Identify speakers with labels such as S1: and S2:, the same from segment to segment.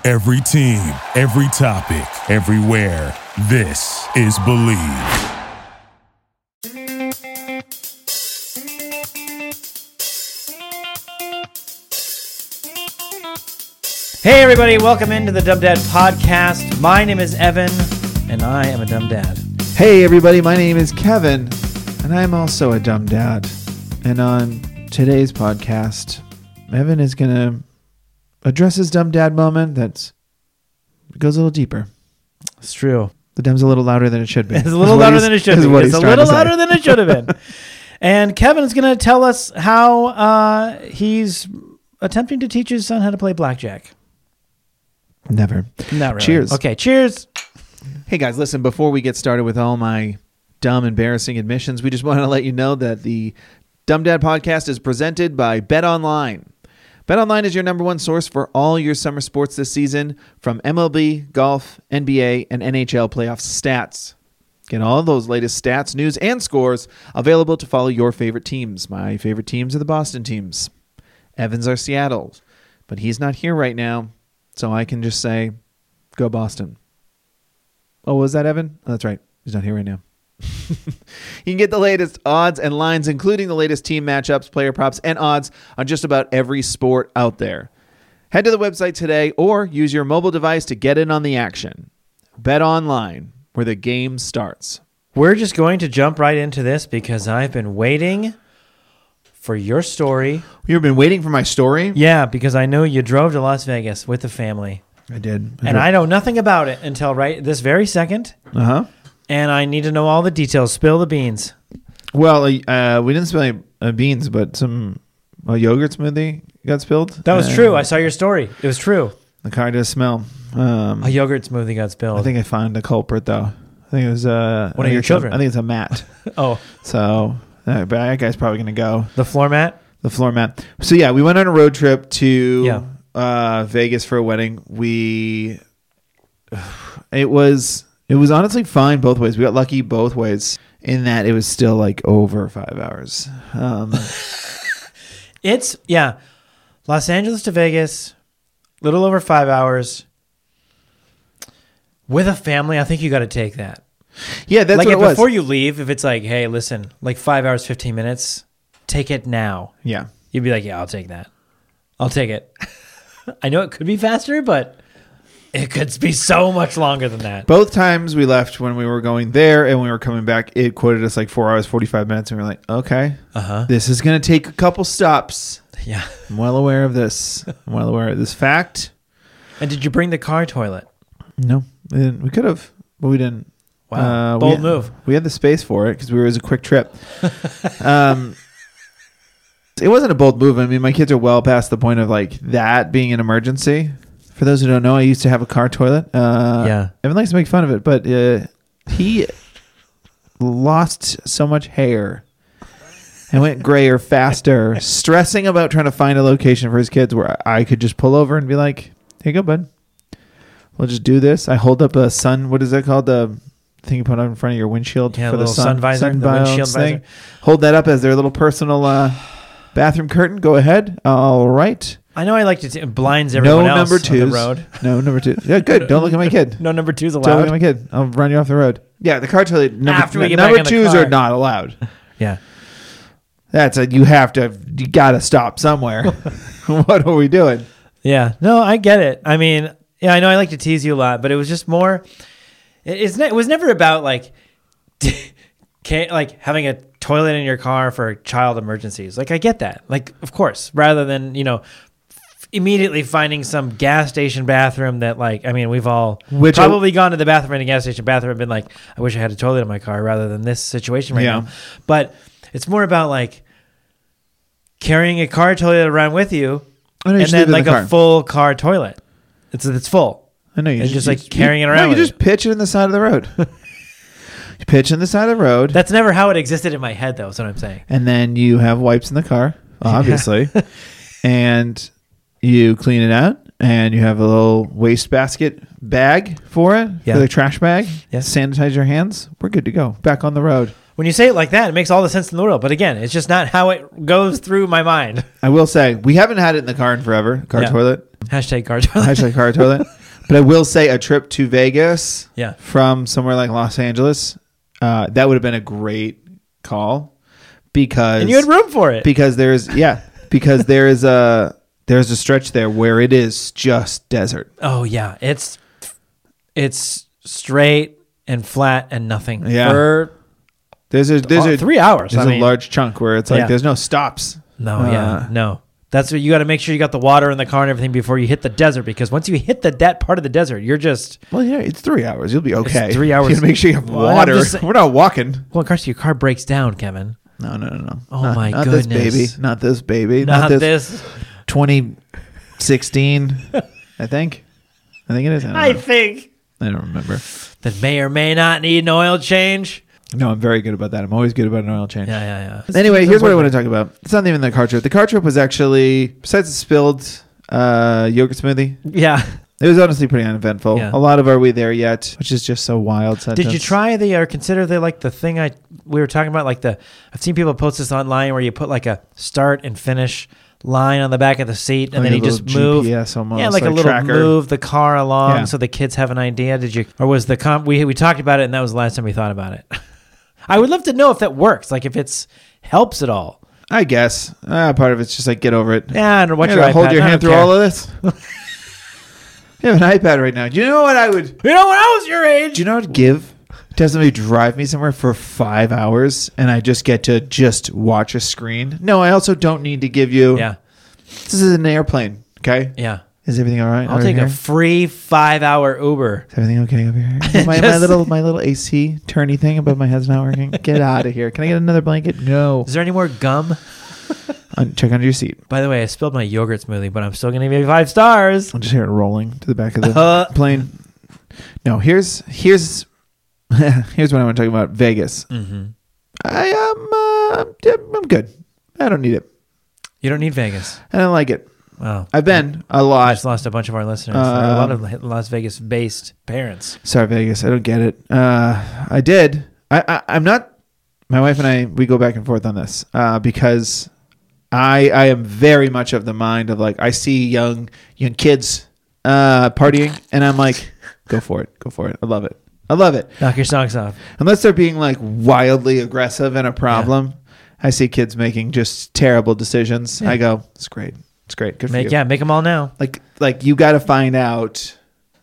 S1: Every team, every topic, everywhere. This is Believe.
S2: Hey everybody, welcome into the Dumb Dad Podcast. My name is Evan, and I am a dumb dad.
S3: Hey everybody, my name is Kevin, and I'm also a dumb dad. And on today's podcast, Evan is going to address his dumb dad moment that goes a little deeper.
S2: It's true.
S3: The dumb's a little louder than it should be.
S2: It's a little louder than it should be. It's a little louder than it should have been. And Kevin is going to tell us how he's attempting to teach his son how to play blackjack.
S3: Never.
S2: Not really.
S3: Cheers.
S2: Okay, cheers.
S3: Hey guys, listen, before we get started with all my dumb, embarrassing admissions, we just want to let you know that the Dumb Dad Podcast is presented by BetOnline. BetOnline is your number one source for all your summer sports this season, from MLB, golf, NBA, and NHL playoff stats. Get all those latest stats, news, and scores available to follow your favorite teams. My favorite teams are the Boston teams. Evans are Seattle, but he's not here right now, so I can just say, go Boston. Oh, was that Evan? Oh, that's right. He's not here right now. You can get the latest odds and lines, including the latest team matchups, player props, and odds on just about every sport out there. Head to the website today or use your mobile device to get in on the action. Bet online, where the game starts.
S2: We're just going to jump right into this because I've been waiting for your story.
S3: You've been waiting for my story?
S2: Yeah, because I know you drove to Las Vegas with the family.
S3: I did.
S2: And I know nothing about it until right this very second.
S3: Uh-huh.
S2: And I need to know all the details. Spill the beans.
S3: Well, we didn't spill any beans, but a yogurt smoothie got spilled.
S2: That was true. I saw your story. It was true.
S3: The car does smell.
S2: A yogurt smoothie got spilled.
S3: I think I found the culprit, though. I think it was
S2: one of your children.
S3: I think it's a mat.
S2: Oh.
S3: So but that guy's probably going to go.
S2: The floor mat?
S3: The floor mat. So, yeah, we went on a road trip to Vegas for a wedding. It was honestly fine both ways. We got lucky both ways in that it was still like over 5 hours.
S2: Los Angeles to Vegas, little over 5 hours. With a family, I think you got to take that.
S3: Yeah, that's
S2: like
S3: what it was.
S2: Before you leave, if it's like, hey, listen, like 5 hours, 15 minutes, take it now.
S3: Yeah.
S2: You'd be like, yeah, I'll take that. I'll take it. I know it could be faster, but it could be so much longer than that.
S3: Both times we left when we were going there and when we were coming back, it quoted us like 4 hours, 45 minutes. And we were like, okay, this is going to take a couple stops.
S2: Yeah.
S3: I'm well aware of this. I'm well aware of this fact.
S2: And did you bring the car toilet?
S3: No, we could have, but we didn't.
S2: Wow. Bold move.
S3: We had the space for it because it was a quick trip. It wasn't a bold move. I mean, my kids are well past the point of like that being an emergency. For those who don't know, I used to have a car toilet. Evan likes to make fun of it, but he lost so much hair and went grayer faster, stressing about trying to find a location for his kids where I could just pull over and be like, here you go, bud. We'll just do this. I hold up a sun. What is that called? The thing you put on in front of your windshield
S2: for
S3: the
S2: sun visor, the windshield
S3: thing.
S2: visor.
S3: Hold that up as their little personal bathroom curtain. Go ahead. All right.
S2: I know I like to blinds everyone else
S3: number twos.
S2: on the road.
S3: No number two. Yeah, good. Don't look at my kid.
S2: No number twos allowed.
S3: Don't look at my kid. I'll run you off the road. Yeah, the car toilet.
S2: After we get
S3: number
S2: back in the
S3: twos
S2: car.
S3: are not allowed.
S2: Yeah.
S3: You got to stop somewhere. What are we doing?
S2: Yeah. No, I get it. I mean, yeah, I know I like to tease you a lot, but it was just more. It was never about like having a toilet in your car for child emergencies. Like I get that. Like of course, rather than immediately finding some gas station bathroom that we've all probably gone to the bathroom in a gas station bathroom and been like, I wish I had a toilet in my car rather than this situation right now. But it's more about like carrying a car toilet around with you and then like a full car toilet. It's full.
S3: I know.
S2: You just carrying it around.
S3: No, you just pitch it in the side of the road. You pitch in the side of the road.
S2: That's never how it existed in my head, though, is what I'm saying.
S3: And then you have wipes in the car, obviously. And you clean it out. And you have a little wastebasket bag for it, for the trash bag.
S2: Yes.
S3: Sanitize your hands. We're good to go. Back on the road.
S2: When you say it like that, it makes all the sense in the world. But again, it's just not how it goes through my mind.
S3: I will say, we haven't had it in the car in forever, toilet.
S2: Hashtag car toilet.
S3: Hashtag car toilet. But I will say a trip to Vegas
S2: Yeah.
S3: from somewhere like Los Angeles, that would have been a great call because
S2: And you had room for it.
S3: because there's a stretch there where it is just desert.
S2: Oh yeah, it's straight and flat and nothing.
S3: Yeah.
S2: For
S3: There's a
S2: 3 hours.
S3: There's
S2: I mean,
S3: a large chunk where it's like
S2: Yeah.
S3: there's no stops.
S2: No. That's what you got to make sure you got the water in the car and everything before you hit the desert, because once you hit that part of the desert, you're just
S3: Well, yeah, it's 3 hours. You'll be okay.
S2: 3 hours.
S3: You gotta make sure you have
S2: Well, I'm
S3: water.
S2: just saying-
S3: We're not walking.
S2: well, of course your car breaks down, Kevin.
S3: No.
S2: Oh,
S3: Not-
S2: my
S3: not
S2: goodness.
S3: this baby. Not this baby.
S2: Not this.
S3: 2016. I think it is.
S2: I think
S3: I don't remember.
S2: that may or may not need an oil change.
S3: No, I'm very good about that. I'm always good about an oil change.
S2: Yeah.
S3: Anyway, here's what I want to talk about. It's not even the car trip. The car trip was actually, besides the spilled yogurt smoothie,
S2: Yeah.
S3: it was honestly pretty uneventful.
S2: Yeah.
S3: A lot of Are We There Yet, which is just so wild.
S2: Did you try or consider the thing we were talking about, like I've seen people post this online where you put like a start and finish line on the back of the seat, and
S3: Like
S2: then
S3: a
S2: you just
S3: little
S2: move.
S3: GPS almost,
S2: Yeah, like a
S3: like
S2: little
S3: tracker.
S2: move the car along
S3: Yeah.
S2: so the kids have an idea. Did you, or was we talked about it and that was the last time we thought about it? I would love to know if that works, like if it's helps at all.
S3: I guess. Part of it's just like, get over it.
S2: Yeah, and watch
S3: You
S2: your
S3: gotta
S2: iPad.
S3: hold your
S2: I
S3: hand
S2: don't
S3: through
S2: care.
S3: all of this. You have an iPad right now. Do you know what I would...
S2: You know, when I was your age.
S3: Do you know what I'd give to have somebody drive me somewhere for 5 hours and I just get to just watch a screen? No, I also don't need to give you...
S2: Yeah,
S3: This is an airplane, okay?
S2: yeah.
S3: Is everything all right?
S2: I'll
S3: over
S2: take
S3: here?
S2: a free 5-hour Uber.
S3: Is everything okay over here? My little AC turny thing above my head's not working. Get out of here. Can I get another blanket? No.
S2: Is there any more gum?
S3: Check under your seat.
S2: By the way, I spilled my yogurt smoothie, but I'm still going to give you 5 stars.
S3: I'll just hear it rolling to the back of the plane. No, here's here's what I want to talk about. Vegas.
S2: Mm-hmm.
S3: I'm good. I don't need it.
S2: You don't need Vegas.
S3: I don't like it.
S2: Wow.
S3: I've been a
S2: I
S3: lot.
S2: just lost a bunch of our listeners. There are a lot of Las Vegas-based parents.
S3: Sorry, Vegas. I don't get it. I did. I'm not. My wife and I, we go back and forth on this because I am very much of the mind of like, I see young kids partying and I'm like, go for it. I love it.
S2: Knock your socks off.
S3: Unless they're being like wildly aggressive and a problem. I see kids making just terrible decisions.
S2: Yeah.
S3: I go, it's great. Good for you.
S2: Make them all now.
S3: Like you got to find out,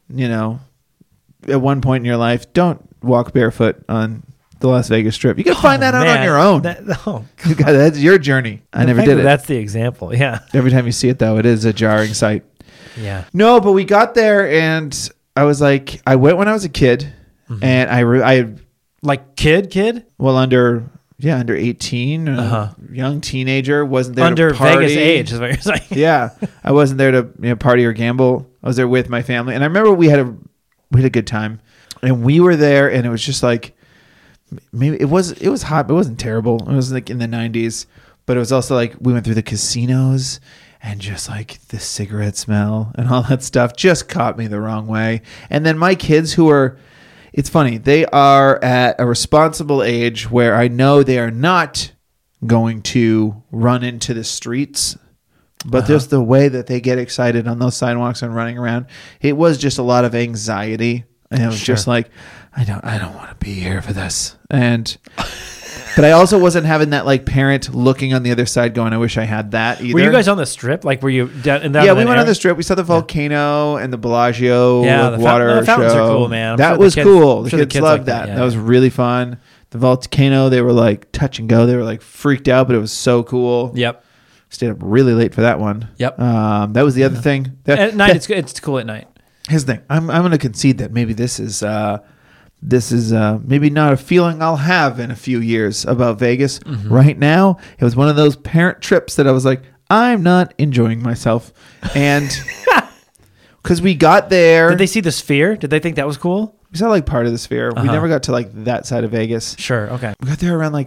S3: at one point in your life, don't walk barefoot on the Las Vegas Strip. You got to find that out on your own. That's your journey. I never did it.
S2: That's the example. Yeah.
S3: Every time you see it, though, it is a jarring sight.
S2: Yeah.
S3: No, but we got there, and I was like, I went when I was a kid, and I
S2: Like kid?
S3: well under 18, young teenager, wasn't there
S2: Under
S3: to party.
S2: Vegas age is what you're saying.
S3: Yeah, I wasn't there to party or gamble. I was there with my family, and I remember we had a good time, and we were there, and it was just like maybe it was hot, but it wasn't terrible. It was like in the 90s, but it was also like we went through the casinos, and just like the cigarette smell and all that stuff just caught me the wrong way. And then my kids who are, it's funny, they are at a responsible age where I know they are not going to run into the streets, but just the way that they get excited on those sidewalks and running around, it was just a lot of anxiety. And it was just like, I don't want to be here for this. But I also wasn't having that like parent looking on the other side going, I wish I had that either.
S2: Were you guys on the Strip? Like, were you down in that?
S3: Yeah, we went on the Strip. We saw the volcano and the Bellagio water
S2: the fountains
S3: show.
S2: are cool, man.
S3: That was cool. The
S2: sure
S3: kids loved
S2: like
S3: that.
S2: Yeah.
S3: That was really fun. The volcano, they were like touch and go. They were like freaked out, but it was so cool.
S2: Yep.
S3: Stayed up really late for that one.
S2: Yep.
S3: That was the other thing.
S2: At night, it's cool at night.
S3: Here's the thing. I'm going to concede that maybe this is maybe not a feeling I'll have in a few years about Vegas. Right now, it was one of those parent trips that I was like, I'm not enjoying myself. And because we got there.
S2: Did they see the Sphere? Did they think that was cool?
S3: We saw like part of the Sphere. We never got to like that side of Vegas.
S2: Sure. Okay.
S3: We got there around like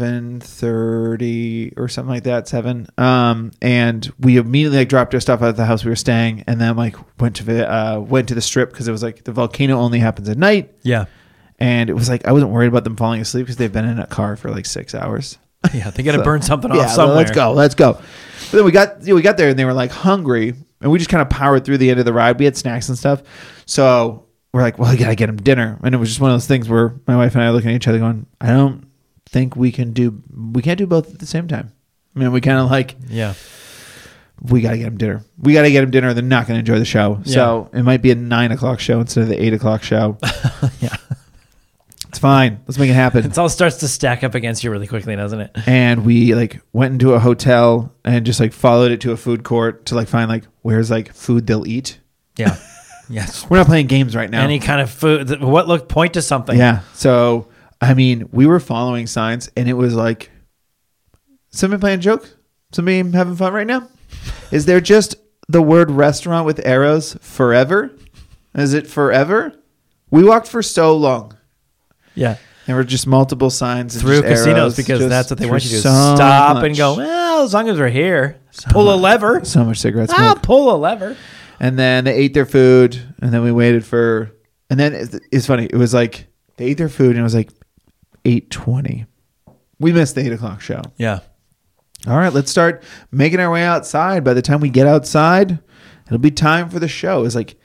S3: 7:30 or something like that. 7. And we immediately like dropped our stuff out of the house we were staying, and then like went to the Strip because it was like the volcano only happens at night.
S2: Yeah.
S3: And it was like I wasn't worried about them falling asleep because they've been in a car for like 6 hours.
S2: Yeah. They got to
S3: So,
S2: burn something off somewhere.
S3: Let's go. But then we got there and they were like hungry. And we just kind of powered through the end of the ride. We had snacks and stuff. So we're like, well, I got to get him dinner. And it was just one of those things where my wife and I are looking at each other going, I don't think we can't do both at the same time. I mean, we kind of like,
S2: Yeah.
S3: we got to get him dinner. We got to get him dinner. They're not going to enjoy the show.
S2: Yeah.
S3: So it might be a 9 o'clock show instead of the 8 o'clock show.
S2: Yeah.
S3: It's fine. Let's make it happen.
S2: It all starts to stack up against you really quickly, doesn't it?
S3: And we like went into a hotel and just like followed it to a food court to like find like where's like food they'll eat.
S2: Yeah. Yes.
S3: We're not playing games right now.
S2: Any kind of food. What looked point to something.
S3: Yeah. So, I mean, we were following signs and it was like, somebody playing a joke? Somebody having fun right now? Is there just the word restaurant with arrows forever? Is it forever? We walked for so long.
S2: Yeah.
S3: There were just multiple signs and
S2: Through
S3: just
S2: casinos
S3: arrows,
S2: because
S3: just
S2: that's what they want you to do.
S3: so
S2: Stop
S3: much-
S2: and go, well, as long as we're here, pull a lever.
S3: So much cigarette
S2: I'll
S3: smoke.
S2: pull a lever.
S3: And then they ate their food, and then we waited for. And then it's funny. It was like they ate their food, and it was like 8:20. We missed the 8 o'clock show.
S2: Yeah.
S3: All right, let's start making our way outside. By the time we get outside, it'll be time for the show. It's like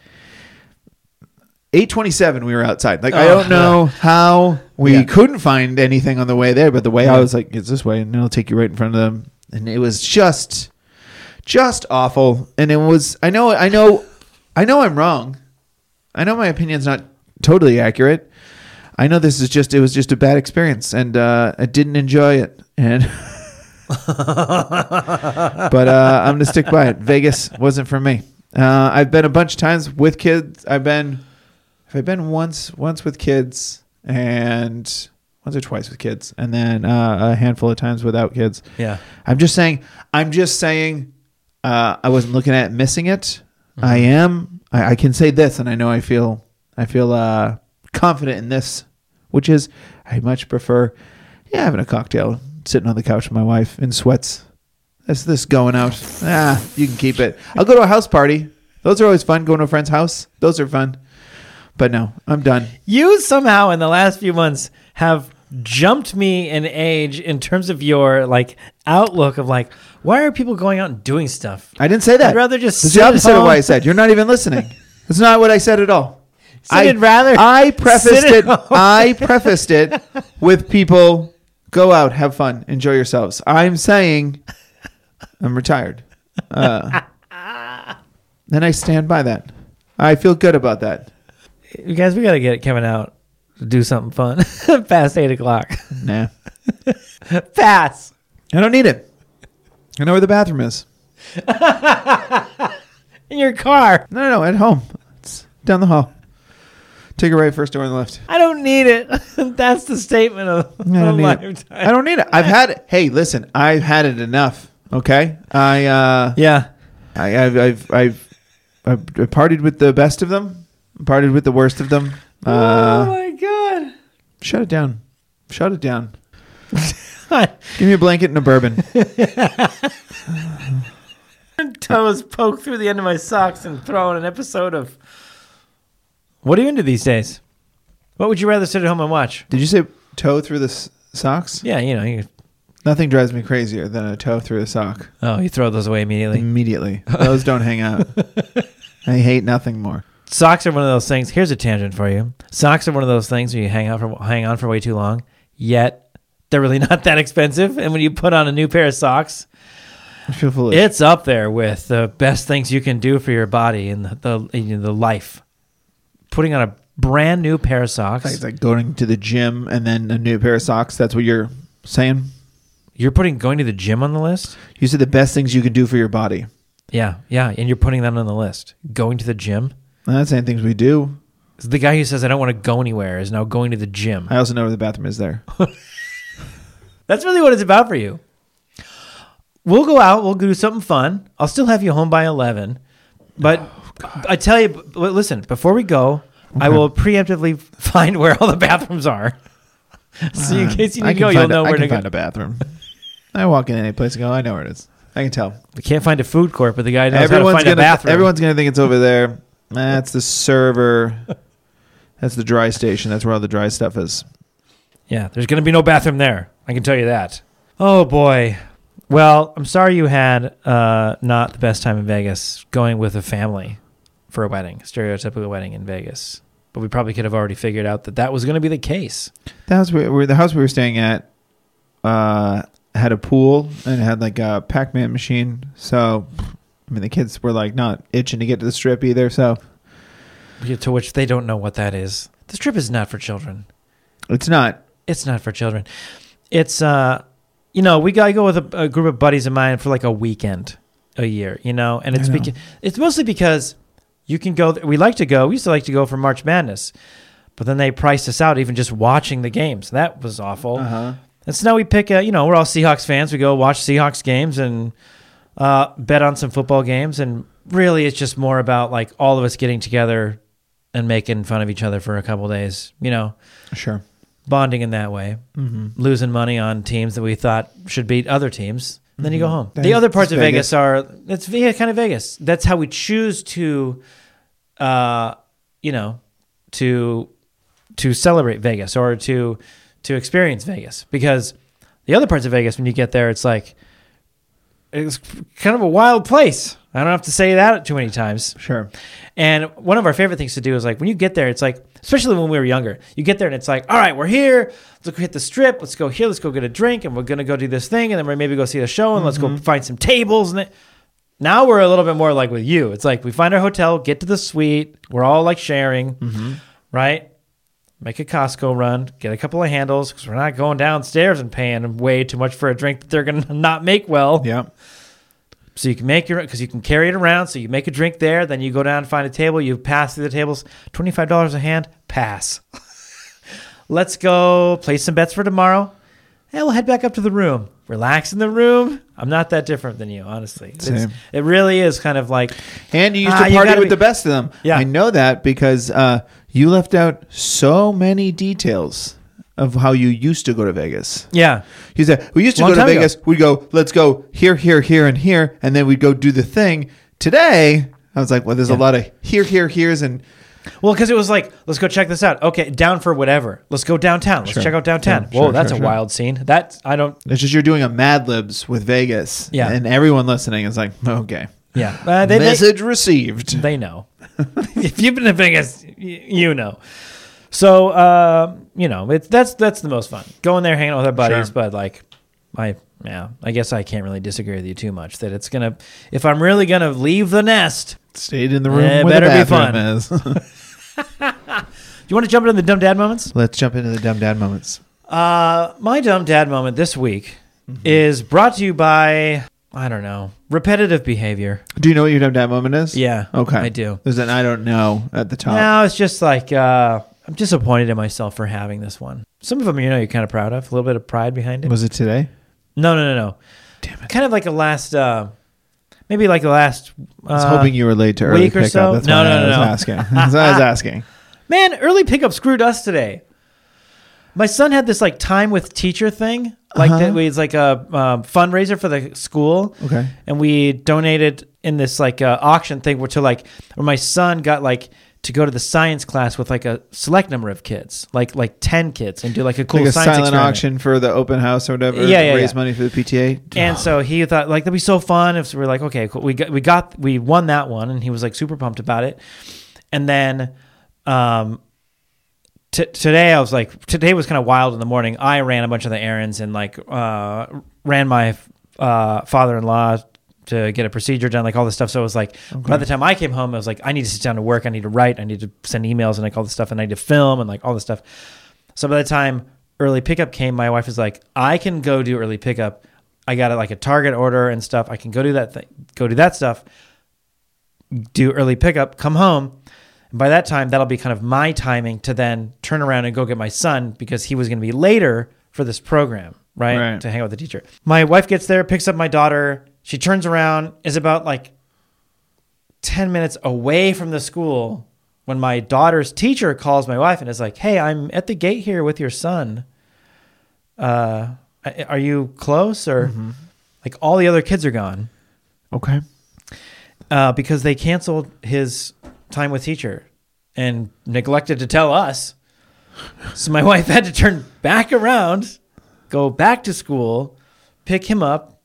S3: 8:27. We were outside. Like I don't know how we couldn't find anything on the way there, but the way I was like, it's this way, and it'll take you right in front of them. And it was just awful. And it was. I know. I'm wrong. I know my opinion's not totally accurate. I know this is just. It was just a bad experience, and I didn't enjoy it. And. But I'm gonna stick by it. Vegas wasn't for me. I've been a bunch of times with kids. I've been once with kids and once or twice with kids, and then a handful of times without kids.
S2: Yeah.
S3: I'm just saying. I wasn't looking at missing it.
S2: Mm-hmm.
S3: I am. I can say this, and I know I feel confident in this, which is I much prefer having a cocktail, sitting on the couch with my wife in sweats. That's this going out. You can keep it. I'll go to a house party. Those are always fun. Going to a friend's house. Those are fun. But no, I'm done.
S2: You somehow in the last few months have jumped me in age in terms of your like outlook of like, why are people going out and doing stuff?
S3: I didn't say that.
S2: I'd rather just
S3: That's
S2: sit
S3: the
S2: at
S3: opposite of
S2: home.
S3: what I said. You're not even listening. That's not what I said at all.
S2: I'd rather
S3: I prefaced
S2: sit
S3: it.
S2: at home.
S3: I prefaced it with people go out, have fun, enjoy yourselves. I'm saying I'm retired. And I stand by that. I feel good about that.
S2: You guys, we got to get Kevin out to do something fun past 8 o'clock.
S3: Nah.
S2: Pass.
S3: I don't need it. I know where the bathroom is.
S2: In your car.
S3: No, at home. It's down the hall. Take a right, first door on the left.
S2: I don't need it. That's the statement of
S3: I don't
S2: a
S3: need
S2: lifetime.
S3: it. I don't need it. I've had it. Hey, listen, I've had it enough. Okay?
S2: Yeah.
S3: I've partied with the best of them, partied with the worst of them.
S2: Oh my God.
S3: Shut it down. Shut it down. Give me a blanket and a bourbon.
S2: Toes poke through the end of my socks and throw in an episode of. What are you into these days? What would you rather sit at home and watch?
S3: Did you say toe through the socks?
S2: Yeah, you
S3: Nothing drives me crazier than a toe through a sock.
S2: you throw those away immediately.
S3: Immediately. Those don't hang out. I hate nothing more.
S2: Socks are one of those things. Here's a tangent for you. Socks are one of those things where you hang on for way too long, yet they're really not that expensive. And when you put on a new pair of socks,
S3: I feel foolish.
S2: it's up there with the best things you can do for your body and the life. Putting on a brand new pair of socks.
S3: It's like going to the gym and then a new pair of socks. That's what you're saying?
S2: You're putting going to the gym on the list?
S3: You said the best things you can do for your body.
S2: Yeah. And you're putting that on the list. Going to the gym?
S3: I'm not saying things we do.
S2: The guy who says, I don't want to go anywhere is now going to the gym.
S3: I also know where the bathroom is there.
S2: That's really what it's about for you. We'll go out. We'll do something fun. I'll still have you home by 11. But I tell you, listen, before we go, I will preemptively find where all the bathrooms are. So in case you need to go, you'll know where to
S3: I can
S2: go.
S3: find a bathroom. I walk in any place and go, I know where it is. I can tell.
S2: We can't find a food court, but the guy knows how to find a bathroom.
S3: Everyone's going to think it's over there. That's the server. That's the dry station. That's where all the dry stuff is.
S2: Yeah, there's going to be no bathroom there. I can tell you that. Oh, boy. Well, I'm sorry you had not the best time in Vegas going with a family for a wedding, stereotypical wedding in Vegas. But we probably could have already figured out that was going to be the case.
S3: The house we were staying at had a pool and it had like a Pac-Man machine. So, I mean, the kids were like not itching to get to the strip either. So,
S2: to which they don't know what that is. The strip is not for children.
S3: It's not.
S2: It's not for children. It's I go with a group of buddies of mine for like a weekend a year, and it's mostly because you can go. We used to like to go for March Madness, but then they priced us out even just watching the games. That was awful. And so now we pick we're all Seahawks fans. We go watch Seahawks games and bet on some football games. And really it's just more about like all of us getting together and making fun of each other for a couple of days,
S3: Sure.
S2: Bonding in that way, losing money on teams that we thought should beat other teams. And then you go home. The other parts of Vegas it's kind of Vegas. That's how we choose to, to celebrate Vegas or to experience Vegas, because the other parts of Vegas, when you get there, it's kind of a wild place. I don't have to say that too many times.
S3: Sure.
S2: And one of our favorite things to do is like when you get there, it's like, especially when we were younger, you get there and it's like, all right, we're here. Let's go hit the strip. Let's go here. Let's go get a drink. And we're going to go do this thing. And then we're maybe go see the show and let's go find some tables. And now we're a little bit more like with you. It's like we find our hotel, get to the suite. We're all like sharing, right? Make a Costco run, get a couple of handles because we're not going downstairs and paying way too much for a drink that they're going to not make well.
S3: Yeah.
S2: So you can because you can carry it around. So you make a drink there, then you go down and find a table. You pass through the tables, $25 a hand, pass. Let's go place some bets for tomorrow. And we'll head back up to the room. Relax in the room. I'm not that different than you, honestly. It really is kind of like...
S3: And you used to party with the best of them.
S2: Yeah.
S3: I know that because you left out so many details of how you used to go to Vegas.
S2: Yeah.
S3: You said, we used to go to Vegas. We'd go, let's go here, here, here, and here. And then we'd go do the thing. Today, I was like, well, there's a lot of here, here, here's, and...
S2: Well, because it was like, let's go check this out. Okay, down for whatever. Let's go downtown. Let's check out downtown. Whoa, that's a wild scene. It's
S3: just you're doing a Mad Libs with Vegas.
S2: Yeah.
S3: And everyone listening is like, okay.
S2: Yeah.
S3: Message received.
S2: They know. If you've been to Vegas, you know. So, that's the most fun. Going there, hanging out with our buddies, but I guess I can't really disagree with you too much that it's going to, if I'm really going to leave the nest,
S3: stayed in the room where the bathroom is.
S2: You want to jump into the dumb dad moments?
S3: Let's jump into the dumb dad moments.
S2: My dumb dad moment this week is brought to you by, I don't know, repetitive behavior.
S3: Do you know what your dumb dad moment is?
S2: Yeah.
S3: Okay.
S2: I do.
S3: There's an I don't know at the top.
S2: No, it's just like, I'm disappointed in myself for having this one. Some of them, you're kind of proud of. A little bit of pride behind it.
S3: Was it today?
S2: No.
S3: Damn it.
S2: Kind of like a last... Maybe like the last
S3: I was hoping you were late to early pickup.
S2: So.
S3: That's
S2: no.
S3: I was asking. That's why I was asking.
S2: Man, early pickup screwed us today. My son had this like time with teacher thing. It's like a fundraiser for the school.
S3: Okay.
S2: And we donated in this like auction thing where my son got like to go to the science class with like a select number of kids, like 10 kids, and do like a cool
S3: like a
S2: science
S3: silent
S2: experiment.
S3: auction for the open house or whatever. Raise money for the PTA.
S2: And so he thought like that'd be so fun. So we're like, okay, cool. We won that one, and he was like super pumped about it. And then today was kind of wild in the morning. I ran a bunch of the errands and like ran my father-in-law to get a procedure done, like all this stuff. So it was like, by the time I came home, I was like, I need to sit down to work. I need to write. I need to send emails and like all this stuff. And I need to film and like all this stuff. So by the time early pickup came, my wife was like, I can go do early pickup. I got like a Target order and stuff. I can go do that stuff, do early pickup, come home. And by that time, that'll be kind of my timing to then turn around and go get my son because he was going to be later for this program, right? To hang out with the teacher. My wife gets there, picks up my daughter. She turns around, is about like 10 minutes away from the school when my daughter's teacher calls my wife and is like, hey, I'm at the gate here with your son. Are you close? Or like all the other kids are gone.
S3: Okay.
S2: Because they canceled his time with teacher and neglected to tell us. So my wife had to turn back around, go back to school, pick him up,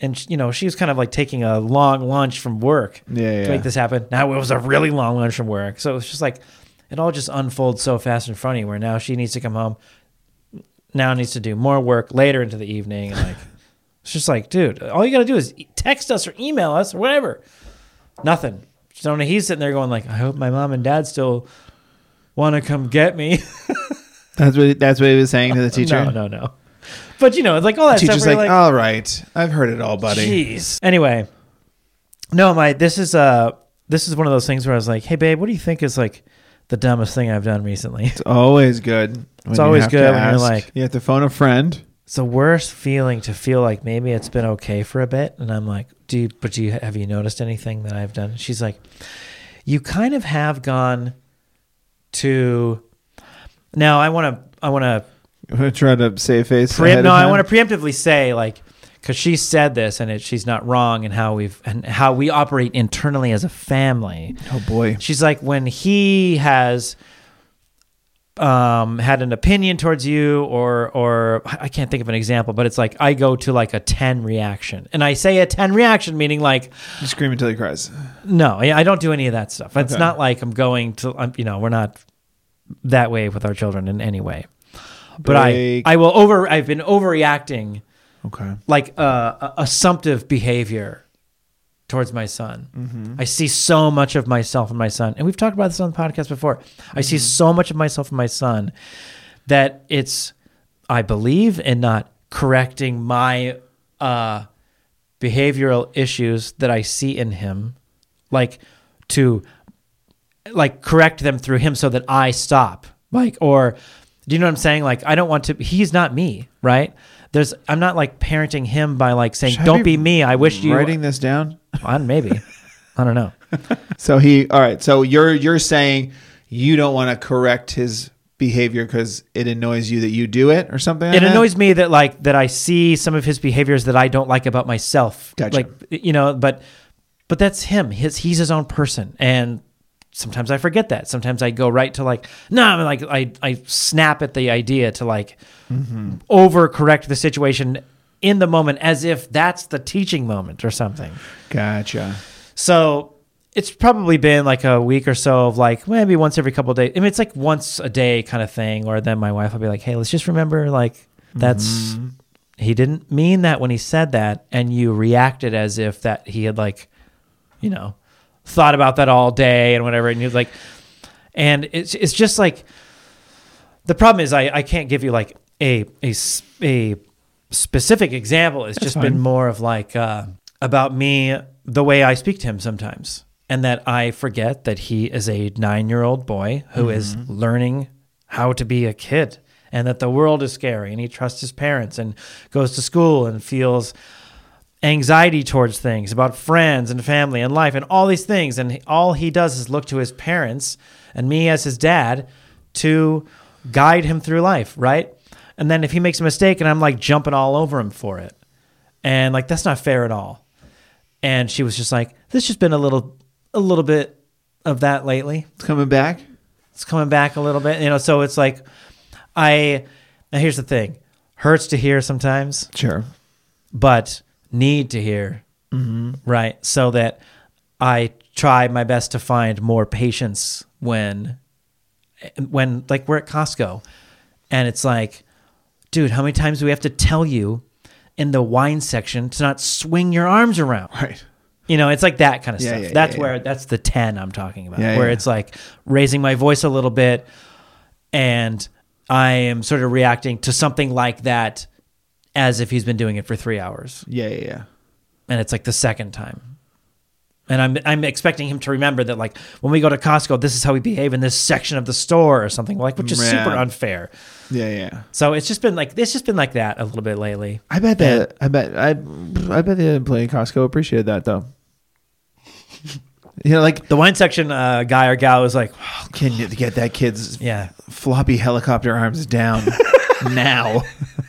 S2: And she was kind of like taking a long lunch from work to make this happen. Now it was a really long lunch from work. So it's just like, it all just unfolds so fast in front of you, where now she needs to come home, now needs to do more work later into the evening. And like, it's just like, dude, all you got to do is text us or email us or whatever. Nothing. So he's sitting there going like, I hope my mom and dad still want to come get me.
S3: That's what he was saying to the teacher?
S2: No. But it's like all that
S3: Teacher's
S2: stuff.
S3: like, all right, I've heard it all, buddy.
S2: Jeez. Anyway, no, this is one of those things where I was like, hey babe, what do you think is like the dumbest thing I've done recently?
S3: It's always good.
S2: It's always good when you're like,
S3: you have to phone a friend.
S2: It's the worst feeling to feel like maybe it's been okay for a bit, and I'm like, have you noticed anything that I've done? She's like, you kind of have gone to. Now I want to.
S3: I'm going to try to save face.
S2: I want to preemptively say, like, because she said this and she's not wrong in how we operate internally as a family.
S3: Oh boy.
S2: She's like, when he has had an opinion towards you, or I can't think of an example, but it's like I go to like a 10 reaction, and I say a 10 reaction meaning like
S3: you scream until he cries.
S2: No, I don't do any of that stuff. It's not like I'm going to, we're not that way with our children in any way. But I've been overreacting, like assumptive behavior towards my son. Mm-hmm. I see so much of myself in my son, and we've talked about this on the podcast before. Mm-hmm. I see so much of myself in my son that I believe in not correcting my behavioral issues that I see in him, like to like correct them through him so that I stop, or. Do you know what I'm saying? Like, I don't want to, he's not me, right? I'm not like parenting him by like saying, don't be me. I wish you.
S3: Writing this down?
S2: Maybe. I don't know.
S3: So all right. So you're saying you don't want to correct his behavior because it annoys you that you do it or something?
S2: It annoys me that I see some of his behaviors that I don't like about myself.
S3: Gotcha.
S2: But that's him. He's his own person. And sometimes I forget that. Sometimes I go right to like, no, I'm like, I snap at the idea to like overcorrect the situation in the moment as if that's the teaching moment or something.
S3: Gotcha.
S2: So it's probably been like a week or so of like maybe once every couple of days. I mean, it's like once a day kind of thing. Or then my wife will be like, hey, let's just remember like that's, he didn't mean that when he said that. And you reacted as if that he had like, thought about that all day and whatever, and he was like, and it's just like, the problem is I can't give you like a specific example. It's just been more of like about me, the way I speak to him sometimes, and that I forget that he is a 9-year-old boy who is learning how to be a kid, and that the world is scary, and he trusts his parents and goes to school and feels anxiety towards things about friends and family and life and all these things. And all he does is look to his parents and me as his dad to guide him through life. Right. And then if he makes a mistake and I'm like jumping all over him for it, and like, that's not fair at all. And she was just like, there's just been a little bit of that lately.
S3: It's coming back.
S2: It's coming back a little bit, so it's like, now here's the thing, hurts to hear sometimes.
S3: Sure. But
S2: need to hear, right? So that I try my best to find more patience when like we're at Costco, and it's like, dude, how many times do we have to tell you in the wine section to not swing your arms around?
S3: Right.
S2: It's like that kind of stuff.
S3: That's
S2: that's the 10 I'm talking about, where it's like raising my voice a little bit, and I am sort of reacting to something like that as if he's been doing it for 3 hours.
S3: Yeah.
S2: And it's like the second time. And I'm expecting him to remember that, like, when we go to Costco, this is how we behave in this section of the store or something, like, which is super unfair.
S3: Yeah. So
S2: it's just been like that a little bit lately.
S3: I bet the employee at Costco appreciated that though. Like
S2: the wine section guy or gal was like,
S3: oh, can you get that kid's floppy helicopter arms down now?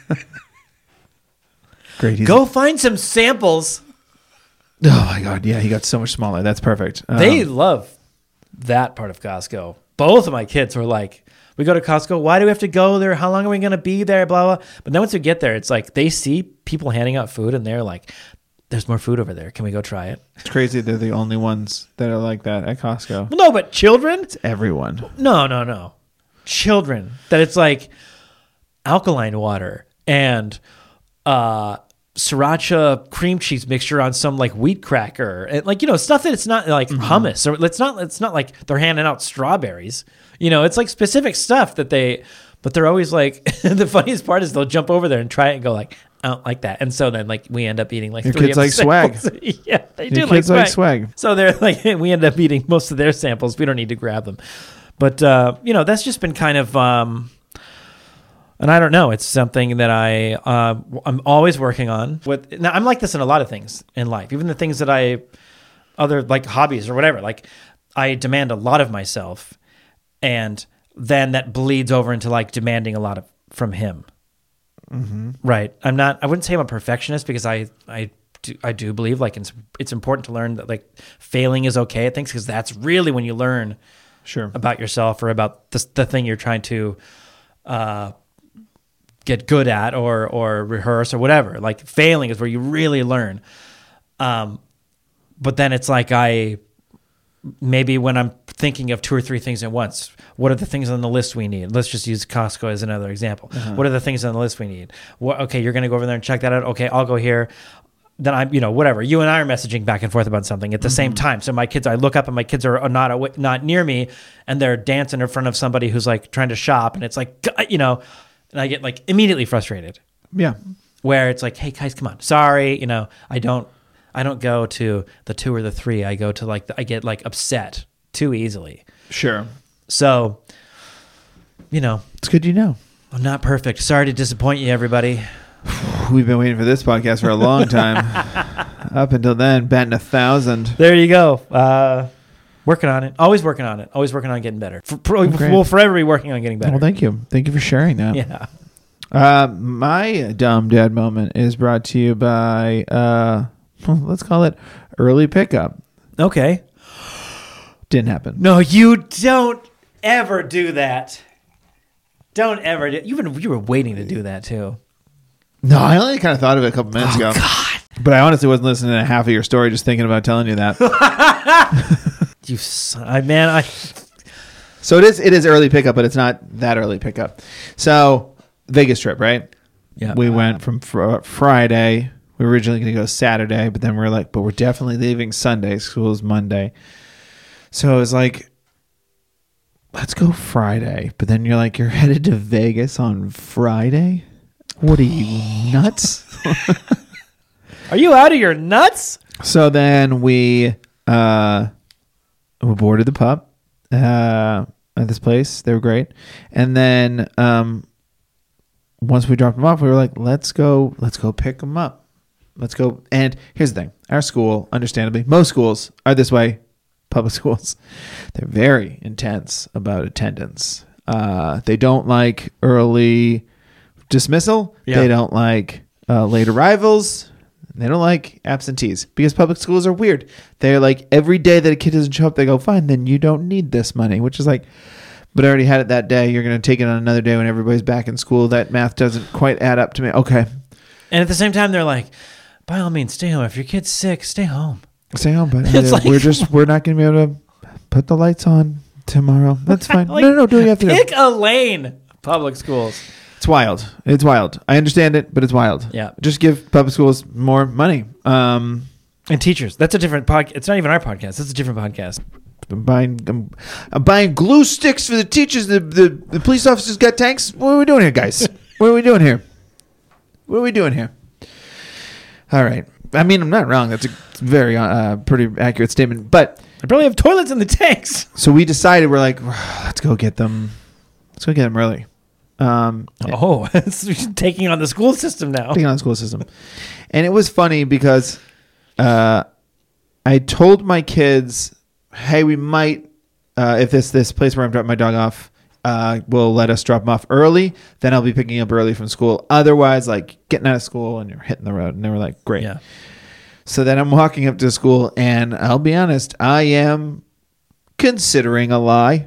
S3: Great.
S2: Go find some samples.
S3: Oh my God. Yeah. He got so much smaller. That's perfect.
S2: They love that part of Costco. Both of my kids were like, we go to Costco. Why do we have to go there? How long are we going to be there? Blah, blah. But then once we get there, it's like they see people handing out food and they're like, there's more food over there. Can we go try it?
S3: It's crazy they're the only ones that are like that at Costco.
S2: Well, no, but children?
S3: It's everyone.
S2: No. Children. That it's like alkaline water and sriracha cream cheese mixture on some like wheat cracker. And like, stuff that it's not like hummus. Or it's not like they're handing out strawberries. It's like specific stuff that but they're always like, the funniest part is they'll jump over there and try it and go like, I don't like that. And so then like we end up eating like
S3: Your
S2: 3
S3: kids
S2: of the
S3: like swag.
S2: samples. Yeah, they do
S3: Your
S2: like
S3: kids
S2: swag.
S3: like swag.
S2: So they're like, we end up eating most of their samples. We don't need to grab them. But, that's just been kind of, and I don't know, it's something that I'm always working on. Now, I'm like this in a lot of things in life, even the things that other like hobbies or whatever, like I demand a lot of myself, and then that bleeds over into like demanding a lot from him. Mm-hmm. Right. I wouldn't say I'm a perfectionist, because I do believe like it's important to learn that like failing is okay at things, because that's really when you learn about yourself or about the thing you're trying to get good at or rehearse or whatever. Like failing is where you really learn. But then it's like maybe when I'm thinking of 2 or 3 things at once, what are the things on the list we need? Let's just use Costco as another example. Uh-huh. What are the things on the list we need? Okay, you're going to go over there and check that out. Okay, I'll go here. Then I'm, whatever. You and I are messaging back and forth about something at the same time. So I look up and my kids are not near me, and they're dancing in front of somebody who's like trying to shop, and it's like, and I get like immediately frustrated.
S3: Yeah.
S2: Where it's like, hey guys, come on. Sorry, I don't go to the 2 or the 3. I go to like I get like upset too easily.
S3: Sure.
S2: So,
S3: it's good
S2: I'm not perfect. Sorry to disappoint you, everybody.
S3: We've been waiting for this podcast for a long time. Up until then, batting 1,000.
S2: There you go. Working on it. Always working on it. Always working on getting better. We'll forever be working on getting better.
S3: Well, thank you. Thank you for sharing that.
S2: Yeah.
S3: My dumb dad moment is brought to you by, let's call it early pickup.
S2: Okay.
S3: Didn't happen.
S2: No, you don't ever do that. Don't ever do. You were waiting to do that too.
S3: No, I only kind of thought of it a couple minutes ago.
S2: God.
S3: But I honestly wasn't listening to half of your story, just thinking about telling you that.
S2: You son, man.
S3: So it is early pickup, but it's not that early pickup. So Vegas trip, right?
S2: Yeah.
S3: We went from Friday. We were originally going to go Saturday, but then we were like, but we're definitely leaving Sunday. School is Monday. So it was like, let's go Friday. But then you're like, you're headed to Vegas on Friday? What are you, nuts?
S2: Are you out of your nuts?
S3: So then we boarded the pup at this place. They were great. And then once we dropped them off, we were like, let's go pick them up. Let's go. And here's the thing. Our school, understandably, most schools are this way, public schools. They're very intense about attendance. They don't like early dismissal. Yeah. They don't like late arrivals. They don't like absentees, because public schools are weird. They're like, every day that a kid doesn't show up, they go, fine, then you don't need this money, which is like, but I already had it that day. You're going to take it on another day when everybody's back in school. That math doesn't quite add up to me. Okay.
S2: And at the same time, they're like, by all means, stay home. If your kid's sick, stay home.
S3: Stay home, but like, we're not going to be able to put the lights on tomorrow. That's fine.
S2: Like,
S3: no, do what you have to do.
S2: Pick a lane. Public schools.
S3: It's wild. It's wild. I understand it, but it's wild.
S2: Yeah.
S3: Just give public schools more money.
S2: And teachers. That's a different podcast. It's not even our podcast. It's a different podcast.
S3: I'm buying glue sticks for the teachers. The police officers got tanks. What are we doing here, guys? What are we doing here? All right. I mean, I'm not wrong. That's a very pretty accurate statement. But
S2: I probably have toilets in the tanks.
S3: So we decided, we're like, let's go get them early.
S2: It's taking on the school system now.
S3: Taking on the school system. And it was funny because I told my kids, hey, we might, if this place where I'm dropping my dog off will let us drop them off early, then I'll be picking up early from school. Otherwise, like getting out of school and you're hitting the road. And they were like, great.
S2: Yeah.
S3: So then I'm walking up to school, and I'll be honest, I am considering a lie.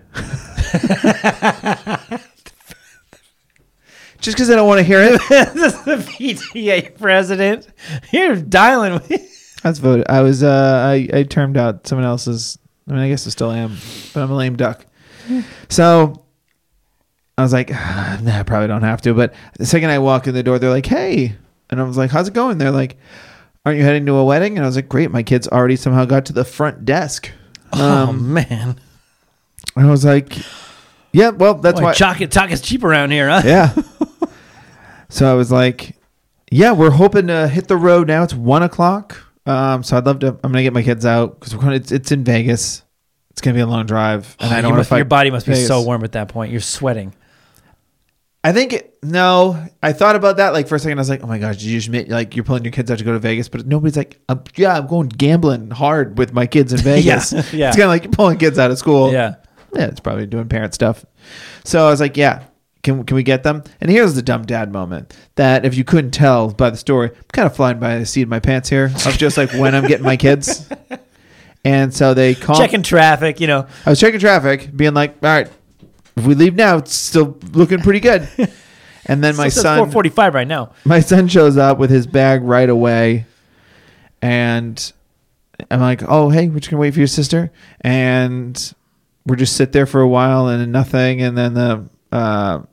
S3: Just because I don't want to hear it.
S2: This is the PTA president. You're dialing with
S3: I was voted. I was. I termed out someone else's. I mean, I guess I still am, but I'm a lame duck. So I was like, nah, I probably don't have to. But the second I walk in the door, they're like, hey. And I was like, how's it going? They're like, aren't you heading to a wedding? And I was like, great. My kids already somehow got to the front desk.
S2: Oh, man.
S3: I was like, yeah, well, that's why.
S2: Talk is cheap around here, huh?
S3: Yeah. So I was like, yeah, we're hoping to hit the road now. It's 1:00. So I'd love to. I'm going to get my kids out because it's in Vegas. It's going to be a long drive. And I don't want to fight.
S2: Your body must be
S3: Vegas.
S2: so warm at that point. You're sweating.
S3: I think no. I thought about that like for a second. I was like, "Oh my gosh, did you just admit like you're pulling your kids out to go to Vegas?" But nobody's like, I'm going gambling hard with my kids in Vegas."
S2: Yeah.
S3: It's kind of like you're pulling kids out of school.
S2: Yeah,
S3: it's probably doing parent stuff. So I was like, "Yeah, can we get them?" And here's the dumb dad moment that if you couldn't tell by the story, I'm kind of flying by the seat of my pants here of just like when I'm getting my kids. And so they call
S2: checking traffic.
S3: I was checking traffic, being like, "All right. If we leave now, it's still looking pretty good." And then my son,
S2: 4:45 right now.
S3: My son shows up with his bag right away, and I'm like, "Oh, hey, we're just gonna wait for your sister." And we're just sit there for a while and nothing. And then the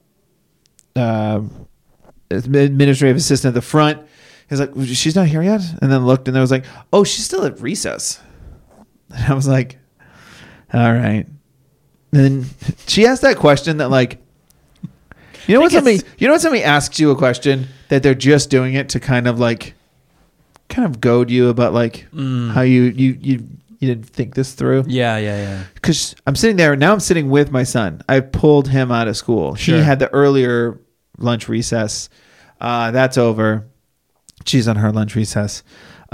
S3: administrative assistant at the front is like, "She's not here yet." And then looked, and there was like, "Oh, she's still at recess." And I was like, "All right." And then she asked that question that like, you know when somebody asks you a question that they're just doing it to kind of goad you about like how you didn't think this through.
S2: Yeah.
S3: Because I'm sitting there now. I'm sitting with my son. I pulled him out of school.
S2: Sure.
S3: He had the earlier lunch recess. That's over. She's on her lunch recess.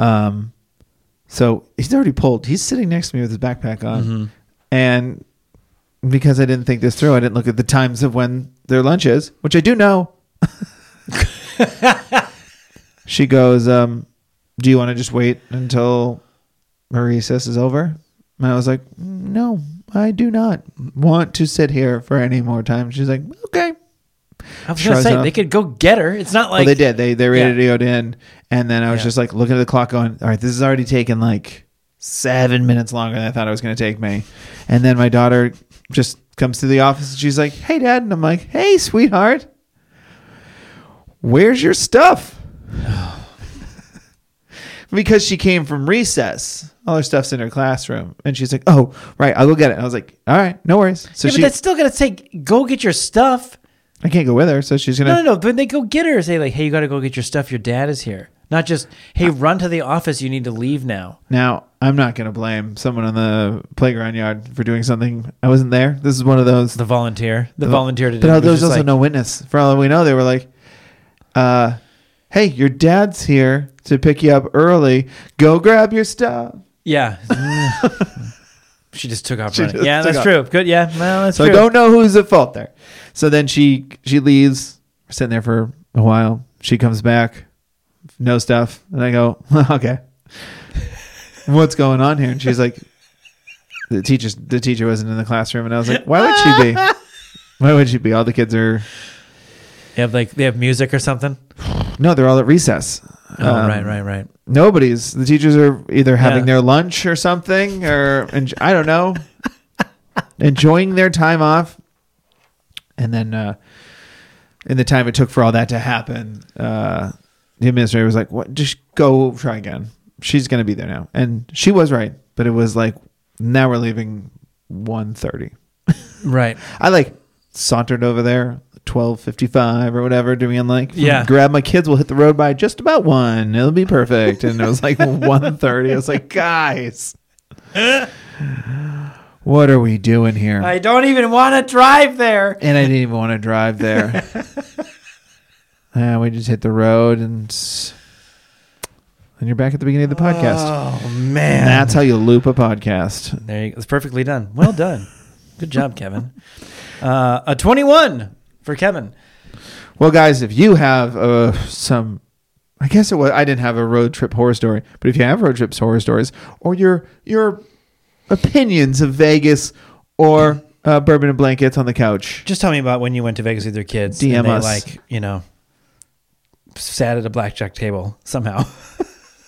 S3: So he's already pulled. He's sitting next to me with his backpack on, and because I didn't think this through, I didn't look at the times of when their lunch is, which I do know. She goes, "Do you want to just wait until her recess is over?" And I was like, "No, I do not want to sit here for any more time." She's like, "Okay."
S2: I was going to say, they could go get her. It's not like...
S3: Well, they did. They radioed in, and then I was just like looking at the clock going, all right, this has already taken like 7 minutes longer than I thought it was going to take me. And then my daughter just comes to the office and she's like, "Hey, Dad." And I'm like, "Hey, sweetheart. Where's your stuff?" Because she came from recess. All her stuff's in her classroom. And she's like, "Oh, right, I'll go get it." And I was like, "All right, no worries." So
S2: but that's still going to say, go get your stuff.
S3: I can't go with her, so she's going to...
S2: No. But they go get her. Say like, "Hey, you got to go get your stuff. Your dad is here." Not just, "Hey, run to the office. You need to leave now."
S3: Now, I'm not going to blame someone on the playground yard for doing something. I wasn't there. This is one of those...
S2: The volunteer to do it.
S3: But there was also no witness. For all we know, they were like, "Hey, your dad's here to pick you up early. Go grab your stuff."
S2: Yeah. She just took off running. Yeah, that's true. Good. Yeah, well, that's true.
S3: So I don't know who's at fault there. So then she leaves. We're sitting there for a while. She comes back. No stuff. And I go, "Okay. What's going on here?" And she's like, the teacher wasn't in the classroom. And I was like, "Why would she be? Why would she be? All the kids are..."
S2: They have music or something?
S3: No, they're all at recess.
S2: Oh, right.
S3: Nobody's. The teachers are either having their lunch or something, or I don't know, enjoying their time off. And then in the time it took for all that to happen, the administrator was like, "What? Just go try again. She's going to be there now." And she was right, but it was like, now we're leaving 1:30.
S2: Right.
S3: I sauntered over there 12:55 or whatever, doing like, grab my kids, we'll hit the road by just about 1. It'll be perfect. And it was like 1:30. I was like, guys, what are we doing here?
S2: I don't even want to drive there.
S3: And I didn't even want to drive there. We just hit the road, and you're back at the beginning of the podcast.
S2: Oh, man.
S3: That's how you loop a podcast.
S2: There you go. It's perfectly done. Well done. Good job, Kevin. A 21 for Kevin.
S3: Well, guys, if you have some, I guess I didn't have a road trip horror story, but if you have road trip horror stories, or your opinions of Vegas or bourbon and blankets on the couch,
S2: just tell me about when you went to Vegas with your kids.
S3: DM
S2: and they
S3: us.
S2: sat at a blackjack table somehow.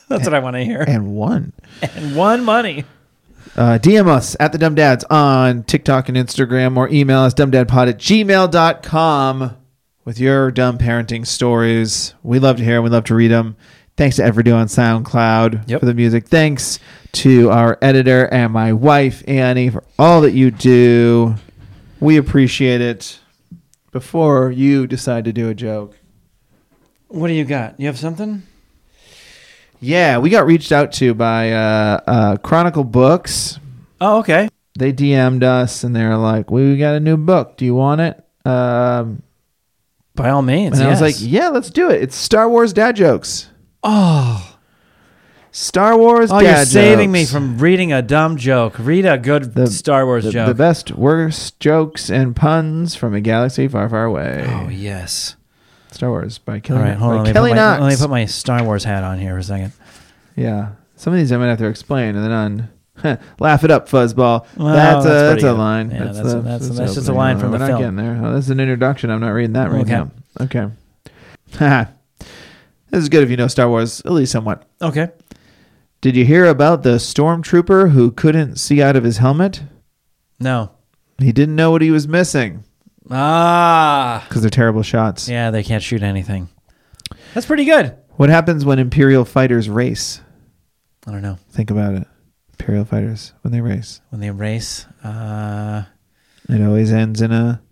S2: That's what I want to hear.
S3: And won.
S2: And won money.
S3: DM us at the Dumb Dads on TikTok and Instagram, or email us dumbdadpod@gmail.com with your dumb parenting stories. We love to hear them. We love to read them. Thanks to Everdo on SoundCloud for the music. Thanks to our editor and my wife, Annie, for all that you do. We appreciate it. Before you decide to do a joke.
S2: What do you got? You have something?
S3: Yeah, we got reached out to by Chronicle Books.
S2: Oh, okay.
S3: They DM'd us and they're like, we got a new book. Do you want it?
S2: By all means,
S3: and I was like, yeah, let's do it. It's Star Wars dad jokes.
S2: Oh.
S3: Star Wars dad jokes.
S2: Oh, you're saving me from reading a dumb joke. Read a good Star Wars joke.
S3: The best, worst jokes and puns from a galaxy far, far away.
S2: Oh, yes.
S3: Star Wars by Kelly.
S2: All right, hold on. Let me put my Star Wars hat on here for a second.
S3: Yeah. Some of these I might have to explain. And then on laugh it up, fuzzball.
S2: Well,
S3: that's a line.
S2: Yeah, that's just a line from the film.
S3: We're not getting there. Oh, this is an introduction. I'm not reading that right now. Okay. This is good if you know Star Wars, at least somewhat.
S2: Okay.
S3: Did you hear about the stormtrooper who couldn't see out of his helmet?
S2: No.
S3: He didn't know what he was missing. Because they're terrible shots.
S2: Yeah, they can't shoot anything. That's pretty good.
S3: What happens when Imperial fighters race?
S2: I don't know.
S3: Think about it. Imperial fighters, when they race.
S2: When they race,
S3: it always ends in a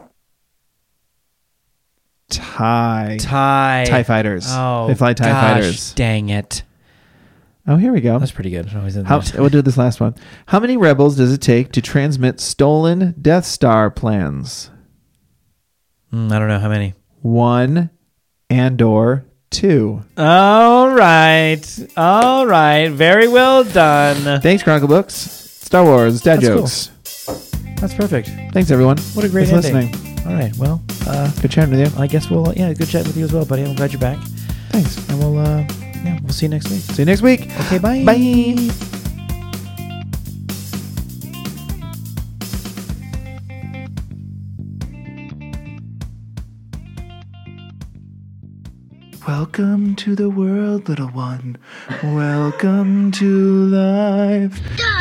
S3: tie. TIE fighters.
S2: Oh,
S3: they fly TIE fighters.
S2: Dang it.
S3: Oh, here we go.
S2: That's pretty good.
S3: We'll do this last one. How many rebels does it take to transmit stolen Death Star plans?
S2: I don't know. How many?
S3: 1 and/or 2.
S2: All right. Very well done.
S3: Thanks, Chronicle Books. Star Wars dad jokes.
S2: Cool. That's perfect.
S3: Thanks, everyone.
S2: What a great ending.
S3: listening.
S2: All right. Well,
S3: good chatting with you.
S2: I guess good chat with you as well, buddy. I'm glad you're back.
S3: Thanks.
S2: And we'll see you next week.
S3: See you next week.
S2: Okay, bye.
S3: Bye. Welcome to the world, little one. Welcome to life.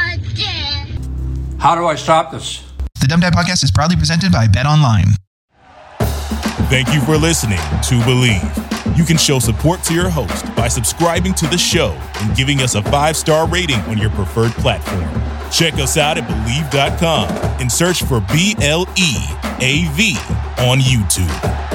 S4: How do I stop this?
S5: The Dumb Dad Podcast is proudly presented by BetOnline.
S1: Thank you for listening to Believe. You can show support to your host by subscribing to the show and giving us a 5-star rating on your preferred platform. Check us out at Believe.com and search for BLEAV on YouTube.